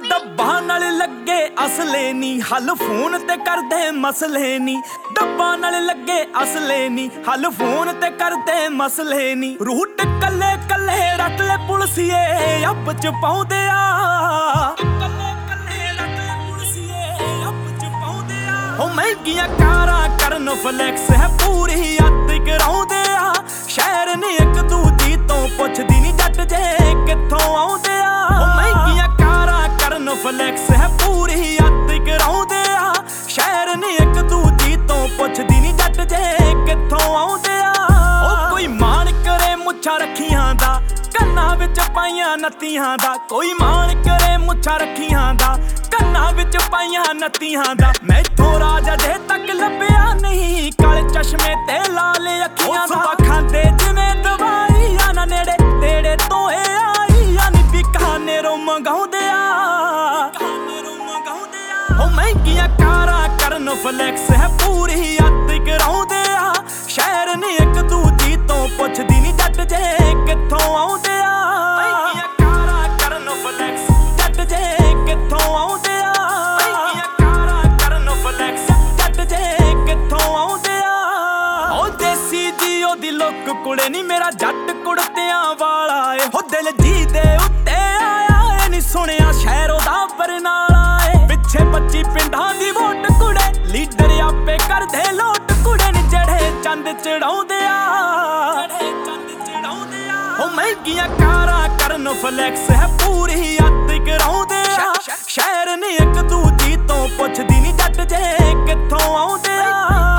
ਡੱਬਾ ਨਾਲ ਲੱਗੇ ਅਸਲੇ ਨੀ ਹੱਲ ਫੋਨ ਤੇ ਕਰਦੇ ਮਸਲੇ ਨੀ ਡੱਬਾ ਨਾਲ ਲੱਗੇ ਅਸਲੇ ਨੀ ਹੱਲ ਫੋਨ ਤੇ ਕਰਦੇ ਮਸਲੇ ਨੀ ਰੂਟ ਕੱਲੇ ਕੱਲੇ ਰੱਟ ਲੈ ਪੁਲਸੀਏ ਅੱਬ ਚ ਪਾਉਂਦੇ ਆ ਉਹ ਮਹਿੰਗੀਆਂ ਕਾਰਾਂ ਕਰਨ ਫਲੈਕਸ ਹੈ ਪੂਰੀ ਅੱਤ ਕਰਾਉਂਦੇ ਆ ਸ਼ਹਿਰ ਨੇ ਇੱਕ ਦੂਜੀ ਤੋਂ ਪੁੱਛਦੀ ਨੀ ਜੱਟ ਜੇ ਕਿੱਥੋਂ ਆਉਂਦੇ ਆ ਉਹ ਮਹਿੰਗੀਆਂ ਕਾਰਾਂ ਕਰਨ ਫਲੈਕਸ ਹੈ ਪੂਰੀ ਅੱਤ ਕਰਾਉਂਦੇ ਆ ਸ਼ਹਿਰ ਨੇ ਇੱਕ ਦੂਜੀ ਤੋਂ ਪੁੱਛਦੀ ਨੀ ਜੱਟ ਜੇ ਕਿੱਥੋਂ ਆਉਂਦੇ ਆ ਉਹ ਕੋਈ ਮਾਣ ਕਰੇ ਮੁੱਛਾਂ ਰੱਖੀਆਂ ਦਾ ਕੰਨਾਂ ਵਿੱਚ ਪਾਈਆਂ ਨੱਤੀਆਂ ਦਾ ਕੋਈ ਮਾਣ ਕਰੇ ਮੁੱਛਾਂ ਰੱਖੀਆਂ ਦਾ ਕੰਨਾਂ ਵਿੱਚ ਪਾਈਆਂ ਨੱਤੀਆਂ ਦਾ ਮੈਥੋਂ ਰਾਜ ਅਜੇ ਤੱਕ ਲੱਭਿਆ ਨਹੀਂ ਕਾਲੇ ਚਸ਼ਮੇ ਤੇ ਲਾਲ ਅੱਖੀਆਂ ਦਾ ਖਾਂਦੇ ਜਿਵੇਂ ਦਵਾਈਆਂ ਨਾ ਨੇੜੇ ਤੇੜੇ ਤੋਂ ਇਹ ਆਈਆਂ ਨੀ ਬਿਕਾਨੇਰੋਂ ਮੰਗਾਉਂਦੇ ਆ ਉਹ ਮਹਿੰਗੀਆਂ ਕਾਰਾਂ ਕਰਨ ਫਲੈਕਸ ਹੈ ਪੂਰੀ ਅੱਤ ਕਰਾਉਂਦੇ ਆ ਸ਼ਹਿਰ ਨੇ ਇੱਕ ਦੂਜੀ ਤੋਂ ਪੁੱਛਦੀ ਨੀ ਜੱਟ ਜੇ ਕਿੱਥੋਂ ਆਉਂਦੇ ਆ ਮਹਿੰਗੀਆਂ ਕਾਰਾਂ ਕਰਨ ਫਲੈਕਸ ਜੱਟ ਜੇ ਕਿੱਥੋਂ ਆਉਂਦੇ ਆ ਮਹਿੰਗੀਆਂ ਕਾਰਾਂ ਕਰਨ ਫਲੈਕਸ ਜੱਟ ਜੇ ਕਿੱਥੋਂ ਆਉਂਦੇ ਆ ਉਹ ਦੇਸੀ ਜੀ ਉਹਦੀ ਲੁੱਕ ਕੁੜੇ ਨੀ ਮੇਰਾ ਜੱਟ ਕੁੜਤਿਆਂ ਵਾਲਾ ਏ ਹੋ ਦਿਲ ਜੀ ਦੇ ਉੱਤੇ ਆਇਆ ਏ ਨੀ ਸੁਣਿਆ ਸ਼ਹਿਰ ਉਹਦਾ ਬਰਨਾਲਾ ਏ ਪਿੱਛੇ 25 ਪਿੰਡਾਂ ਦੀ ਵੋਟ ਕੁੜੇ ਲੀਡਰ ਆਪੇ ਕਰਦੇ ਲੋਟ ਕੁੜੇ ਨੀ ਜਿਹੜੇ ਚੰਦ ਚੜਾਉਂਦੇ ਆ ਉਹ ਮਹਿੰਗੀਆਂ ਕਾਰਾਂ ਕਰਨ ਫਲੈਕਸ ਹੈ ਪੂਰੀ ਅੱਤ ਕਰਾਉਂਦੇ ਆ ਸ਼ਹਿਰ ਨੇ ਇੱਕ ਦੂਜੀ ਤੋਂ ਪੁੱਛਦੀ ਨੀ ਜੱਟ ਜੇ ਕਿੱਥੋਂ ਆਉਂਦੇ ਆ